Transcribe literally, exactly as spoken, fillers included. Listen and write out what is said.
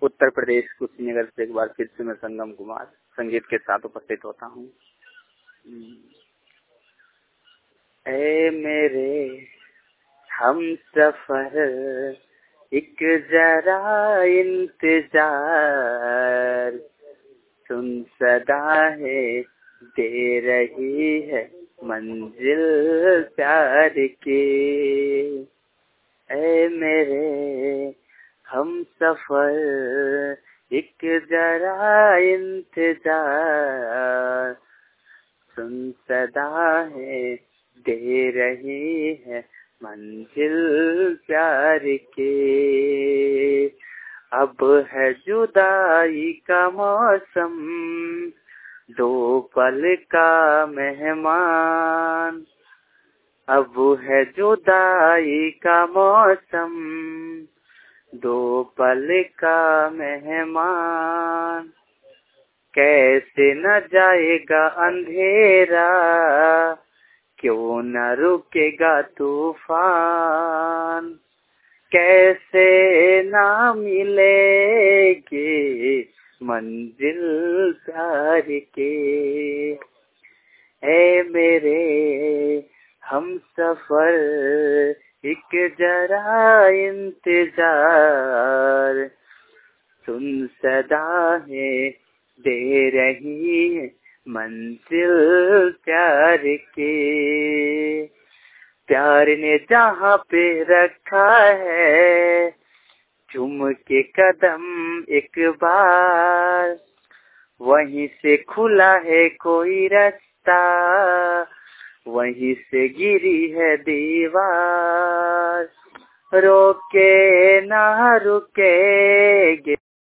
उत्तर प्रदेश कुशीनगर से एक बार फिर से मैं संगम कुमार संगीत के साथ उपस्थित होता हूँ। ऐ मेरे हम सफर एक जरा इंतजार, सुन सदा है दे रही है मंजिल प्यार की। ऐ मेरे हम सफर एक जरा इंतजार, सुन सदा है दे रही है मंजिल प्यार के। अब है जुदाई का मौसम, दो पल का मेहमान। अब है जुदाई का मौसम, दो पल का मेहमान। कैसे न जाएगा अंधेरा, क्यों न रुकेगा तूफान। कैसे ना मिलेगी मंजिल प्यार के। ऐ मेरे हम सफर एक जरा इंतजार, सुन सदा है दे रही है मंजिल प्यार के। प्यार ने जहाँ पे रखा है चुम के कदम एक बार, वहीं से खुला है कोई रास्ता, वहीं से गिरी है दीवार। रोके ना रुके